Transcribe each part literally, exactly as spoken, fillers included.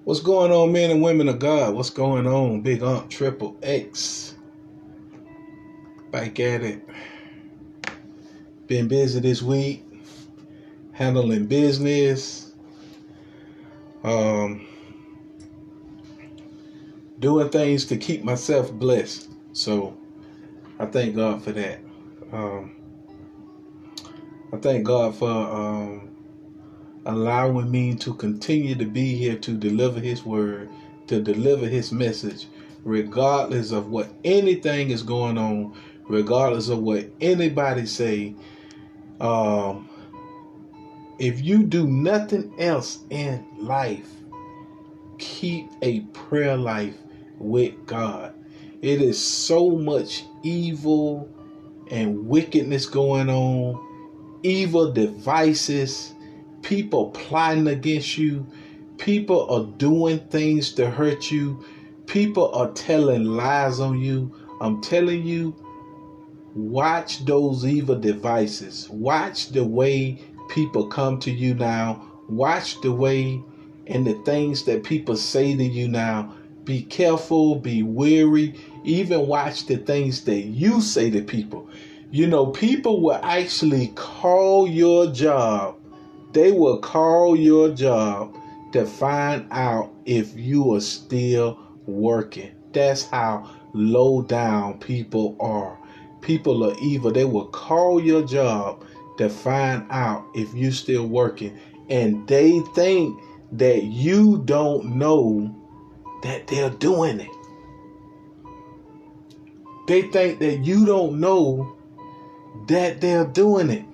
What's going on, men and women of God? What's going on? Big Aunt Triple X. Back at it. Been busy this week. Handling business. Um, doing things to keep myself blessed. So, I thank God for that. Um, I thank God for um, allowing me to continue to be here to deliver His word, to deliver His message, regardless of what anything is going on, regardless of what anybody say. Um, if you do nothing else in life, keep a prayer life with God. It is so much evil and wickedness going on, evil devices, people plotting against you, people are doing things to hurt you, people are telling lies on you. I'm telling you, watch those evil devices. Watch the way people come to you now. Watch the way and the things that people say to you now. Be careful, be wary. Even watch the things that you say to people. You know, people will actually call your job. They will call your job to find out if you are still working. That's how low down people are. People are evil. They will call your job to find out if you're still working. And they think that you don't know that they're doing it. They think that you don't know that they're doing it.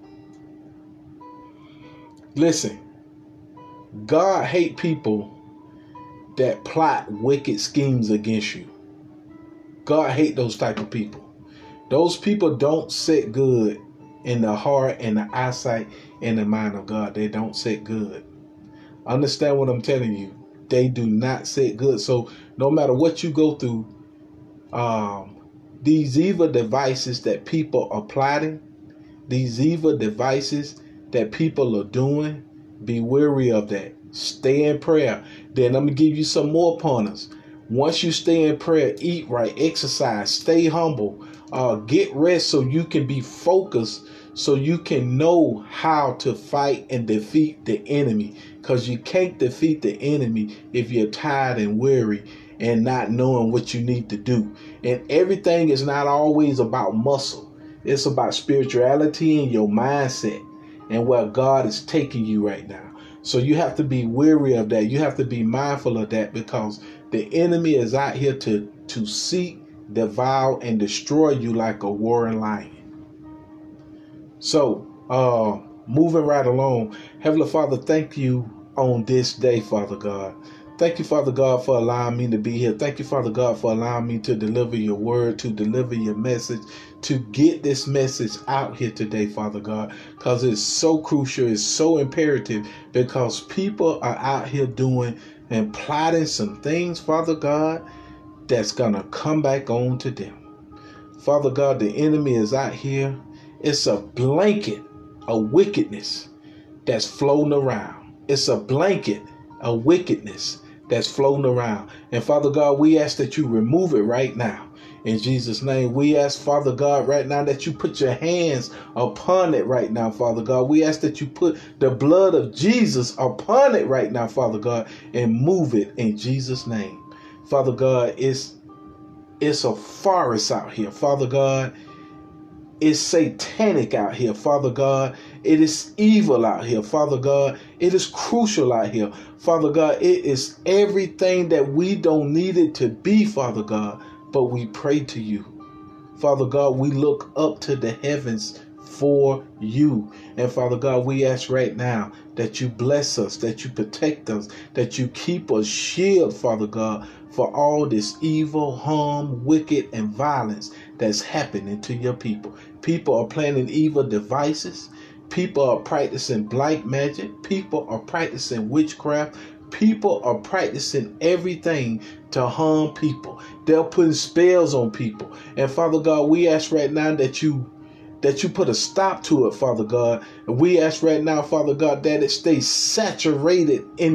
Listen, God hates people that plot wicked schemes against you. God hates those type of people. Those people don't sit good in the heart and the eyesight and the mind of God. They don't sit good. Understand what I'm telling you. They do not sit good. So no matter what you go through, um, these evil devices that people are plotting, these evil devices that people are doing, be wary of that. Stay in prayer. Then I'm going to give you some more pointers. Once you stay in prayer, eat right, exercise, stay humble, uh, get rest so you can be focused, so you can know how to fight and defeat the enemy. Because you can't defeat the enemy if you're tired and weary and not knowing what you need to do. And everything is not always about muscle. It's about spirituality and your mindset and where God is taking you right now. So you have to be wary of that. You have to be mindful of that, because the enemy is out here to, to seek, devour, and destroy you like a roaring lion. So, uh, moving right along, Heavenly Father, thank you on this day, Father God. Thank you, Father God, for allowing me to be here. Thank you, Father God, for allowing me to deliver your word, to deliver your message, to get this message out here today, Father God, because it's so crucial, it's so imperative, because people are out here doing and plotting some things, Father God, that's going to come back on to them. Father God, the enemy is out here. It's a blanket of wickedness that's floating around. It's a blanket of wickedness that's floating around. And Father God, we ask that you remove it right now. In Jesus' name, we ask, Father God, right now that you put your hands upon it right now, Father God. We ask that you put the blood of Jesus upon it right now, Father God, and move it in Jesus' name. Father God, it's, it's a forest out here, Father God. It's satanic out here, Father God. It is evil out here, Father God. It is crucial out here, Father God. It is everything that we don't need it to be, Father God. But we pray to you, Father God. We look up to the heavens for you. And Father God, we ask right now that you bless us, that you protect us, that you keep us shield, Father God, for all this evil, harm, wicked, and violence that's happening to your people. People are planning evil devices. People are practicing black magic. People are practicing witchcraft. People are practicing everything to harm people. They're putting spells on people. And Father God, we ask right now that you that you put a stop to it, Father God. And we ask right now, Father God, that it stays saturated in the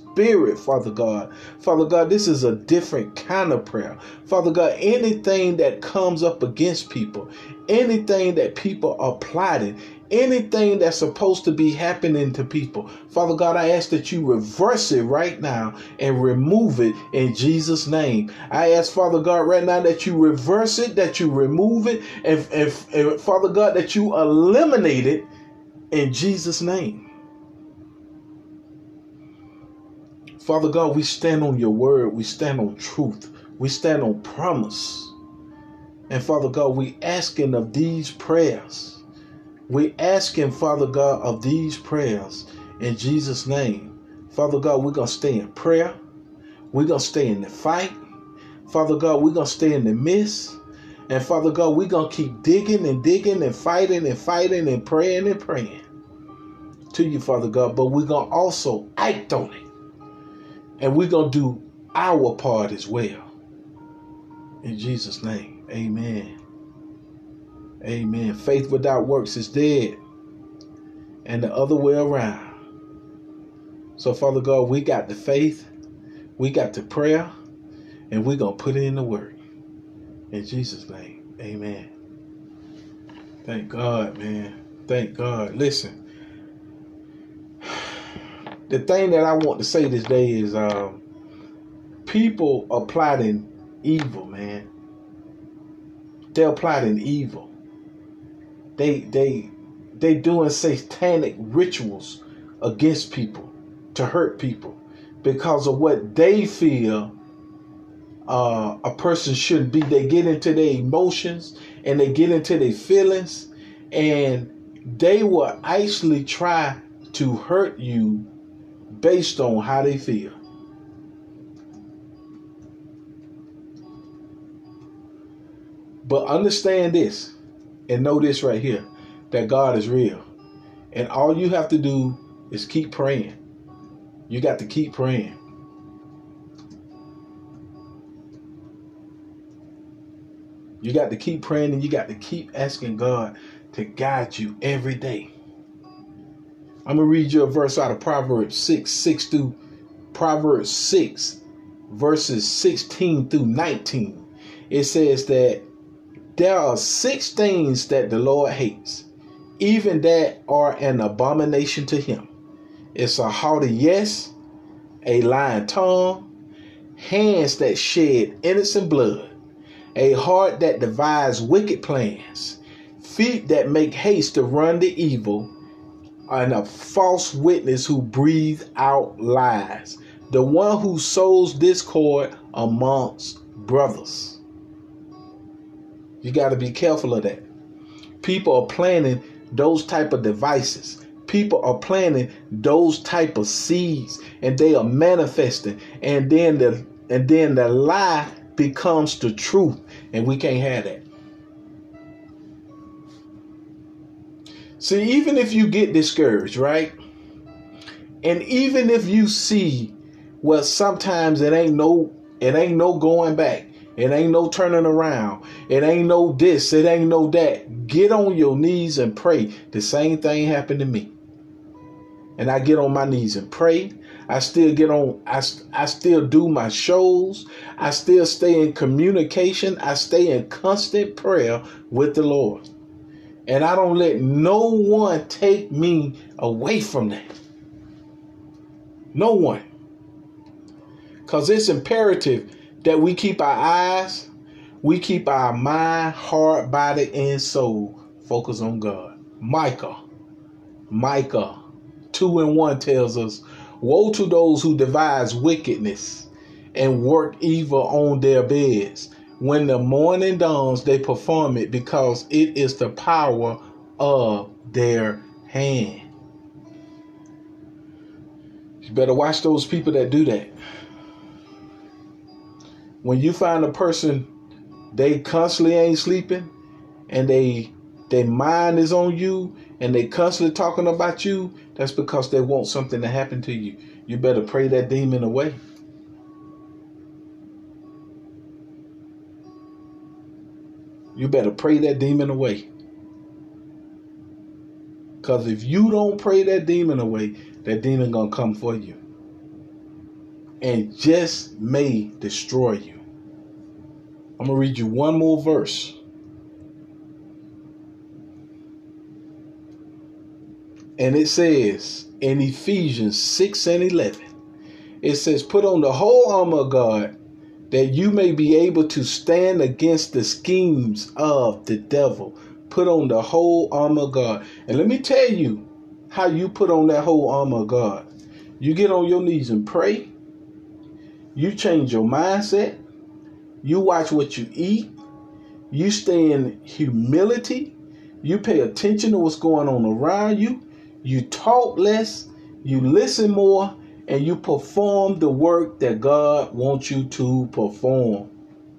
Spirit, Father God. Father God, this is a different kind of prayer. Father God, anything that comes up against people, anything that people are plotting, anything that's supposed to be happening to people, Father God, I ask that you reverse it right now and remove it in Jesus' name. I ask, Father God, right now that you reverse it, that you remove it, and, and, and Father God, that you eliminate it in Jesus' name. Father God, we stand on your word. We stand on truth. We stand on promise. And Father God, we asking of these prayers. We asking, Father God, of these prayers in Jesus' name. Father God, we're going to stay in prayer. We're going to stay in the fight. Father God, we're going to stay in the midst. And Father God, we're going to keep digging and digging and fighting and fighting and praying and praying to you, Father God. But we're going to also act on it. And we're going to do our part as well. In Jesus' name, amen. Amen. Faith without works is dead. And the other way around. So, Father God, we got the faith. We got the prayer. And we're going to put it in the work. In Jesus' name, amen. Thank God, man. Thank God. Listen. The thing that I want to say this day is um, people are plotting evil, man. They're plotting evil. They they they doing satanic rituals against people to hurt people because of what they feel uh, a person shouldn't be. They get into their emotions and they get into their feelings, and they will actually try to hurt you based on how they feel. But understand this and know this right here, that God is real. And all you have to do is keep praying. You got to keep praying. You got to keep praying, and you got to keep asking God to guide you every day. I'm going to read you a verse out of Proverbs six, six through Proverbs six, verses sixteen through nineteen. It says that there are six things that the Lord hates, even that are an abomination to him. It's a haughty yes, a lying tongue, hands that shed innocent blood, a heart that devises wicked plans, feet that make haste to run the evil, and a false witness who breathes out lies, the one who sows discord amongst brothers. You got to be careful of that. People are planning those type of devices. People are planting those type of seeds, and they are manifesting, and then the and then the lie becomes the truth, and we can't have that. See, even if you get discouraged, right? And even if you see, well, sometimes it ain't no, it ain't no going back. It ain't no turning around. It ain't no this. It ain't no that. Get on your knees and pray. The same thing happened to me. And I get on my knees and pray. I still get on. I, I still do my shows. I still stay in communication. I stay in constant prayer with the Lord. And I don't let no one take me away from that. No one. Because it's imperative that we keep our eyes, we keep our mind, heart, body, and soul focused on God. Micah, Micah two and one tells us, woe to those who devise wickedness and work evil on their beds. When the morning dawns, they perform it because it is the power of their hand. You better watch those people that do that. When you find a person, they constantly ain't sleeping, and they their mind is on you, and they constantly talking about you, that's because they want something to happen to you. You better pray that demon away. You better pray that demon away. Because if you don't pray that demon away, that demon gonna come for you. and just may destroy you. I'm going to read you one more verse. And it says in Ephesians six and eleven, it says, put on the whole armor of God, that you may be able to stand against the schemes of the devil. Put on the whole armor of God. And let me tell you how you put on that whole armor of God. You get on your knees and pray. You change your mindset. You watch what you eat. You stay in humility. You pay attention to what's going on around you. You talk less. You listen more. And you perform the work that God wants you to perform.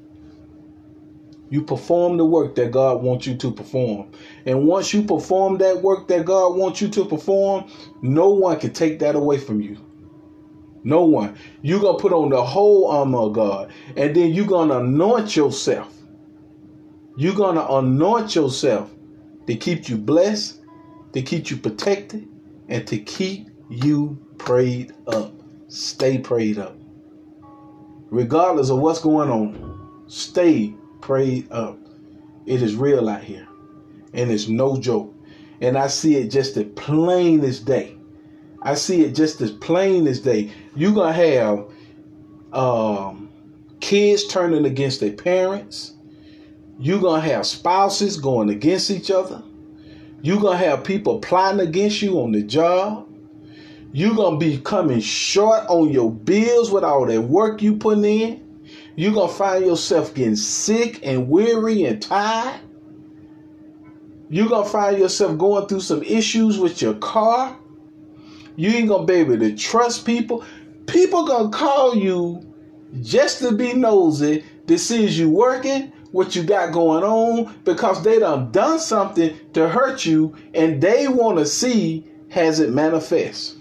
You perform the work that God wants you to perform. And once you perform that work that God wants you to perform, no one can take that away from you. No one. You're going to put on the whole armor of God. And then you're going to anoint yourself. You're going to anoint yourself to keep you blessed, to keep you protected, and to keep you prayed up. Stay prayed up. Regardless of what's going on, stay prayed up. It is real out here. And it's no joke. And I see it just as plain as day. I see it just as plain as day. You're going to have um, kids turning against their parents. You're going to have spouses going against each other. You're going to have people plotting against you on the job. You're going to be coming short on your bills with all that work you putting in. You're going to find yourself getting sick and weary and tired. You're going to find yourself going through some issues with your car. You ain't going to be able to trust people. People going to call you just to be nosy to see is you working, what you got going on, because they done done something to hurt you and they want to see has it manifest.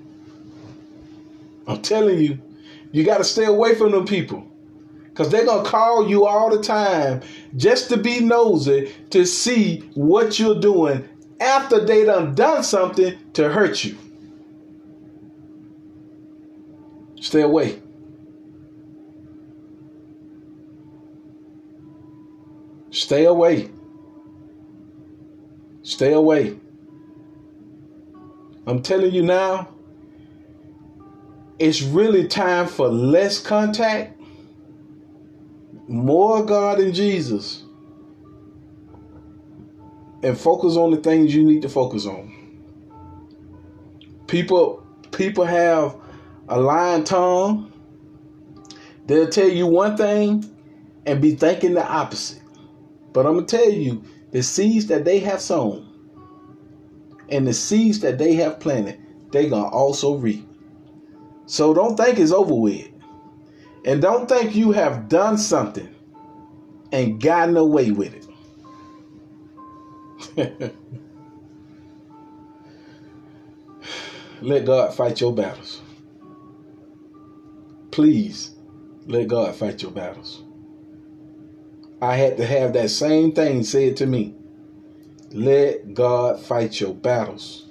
I'm telling you, you got to stay away from them people. Because they're going to call you all the time just to be nosy to see what you're doing after they done done something to hurt you. Stay away. Stay away. Stay away. I'm telling you now, it's really time for less contact, more God and Jesus, and focus on the things you need to focus on. People, people have a lying tongue. They'll tell you one thing and be thinking the opposite. But I'm going to tell you, the seeds that they have sown and the seeds that they have planted, they're going to also reap. So don't think it's over with. And don't think you have done something and gotten away with it. Let God fight your battles. Please, let God fight your battles. I had to have that same thing said to me. Let God fight your battles.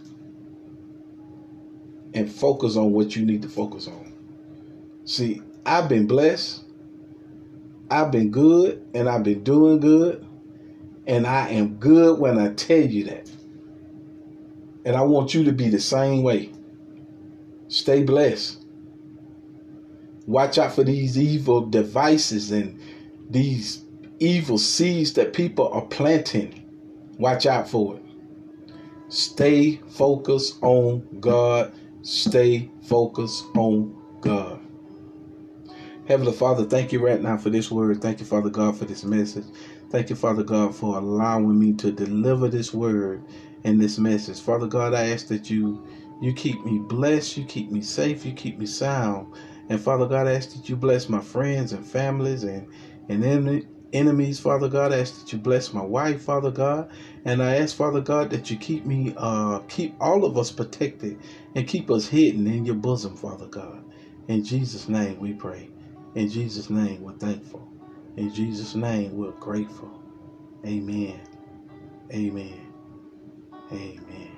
And focus on what you need to focus on. See, I've been blessed. I've been good and I've been doing good. And I am good when I tell you that. And I want you to be the same way. Stay blessed. Watch out for these evil devices and these evil seeds that people are planting. Watch out for it. Stay focused on God. Stay focused on God. Heavenly Father, thank you right now for this word. Thank you, Father God, for this message. Thank you, Father God, for allowing me to deliver this word and this message. Father God, I ask that you you keep me blessed, you keep me safe, you keep me sound. And Father God, I ask that you bless my friends and families and, and en- enemies. Father God, I ask that you bless my wife, Father God. And I ask, Father God, that you keep me, uh, keep all of us protected and keep us hidden in your bosom, Father God. In Jesus' name we pray. In Jesus' name we're thankful. In Jesus' name we're grateful. Amen. Amen. Amen.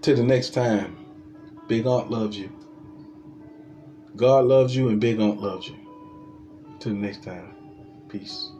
Till the next time, Big Aunt loves you. God loves you and Big Aunt loves you. Till the next time. Peace.